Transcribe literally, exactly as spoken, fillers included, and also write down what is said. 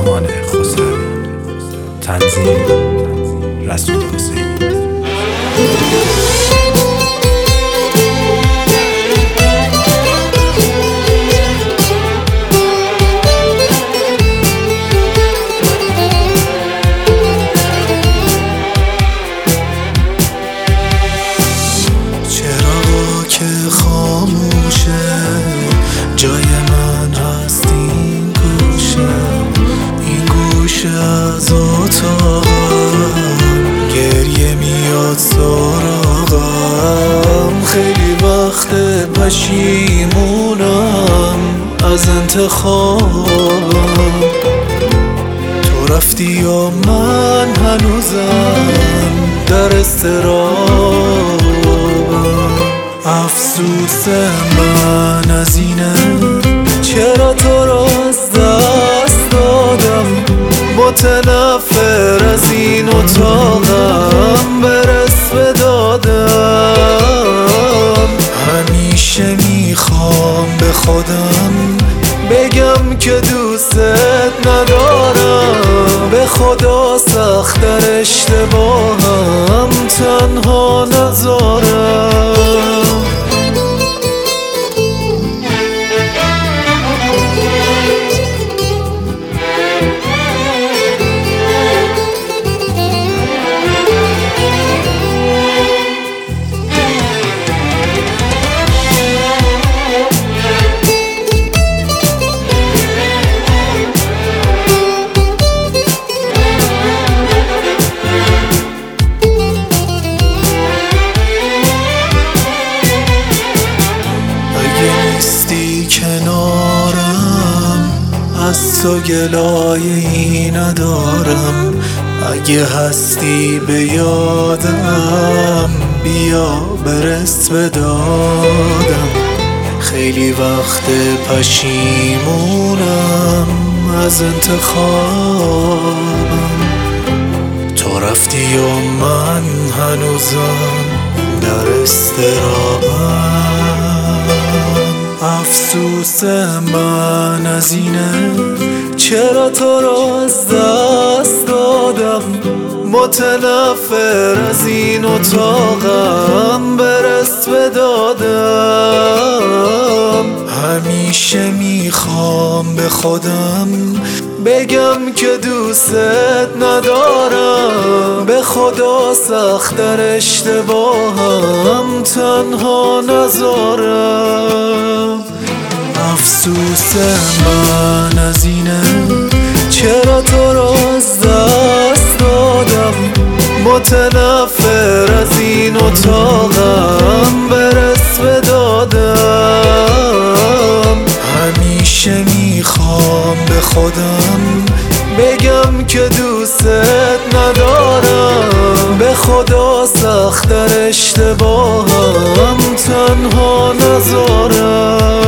سامان خسروی. تنظیم رسول حسینی. چراغا که خاموشه جای من هست این گوشه، این گوشه از اتاقم گریه میاد سراغم. خیلی وقت پشیمونم از انتخابم، تو رفتی یا من هنوزم در اضطرابم. افسوس من از اینه چرا تو رو از دست دادم، متنفر از این اتاقم برس به دادم. همیشه میخوام به خودم بگم که دوستت ندارم، به خدا سخت در اشتباهم تنها نذارم. کنارم از تو گلایه‌ای ندارم، اگه هستی به یادم بیا برس به دادم. خیلی وقت پشیمونم از انتخابم، تو رفتی و من هنوزم در اضطرابم. افسوس من از اینه چرا تو رو از دست دادم، متنفر از این اتاقم برس به دادم. همیشه میخوام به خودم بگم که دوستت ندارم، به خدا سخت در اشتباهم تنها نذارم. افسوس من از اینه چرا تو رو از دست دادم، متنفر از این اتاقم برس به دادم. همیشه میخوام به خودم بگم که دوستت ندارم، به خدا سخت در اشتباهم تنها نذارم.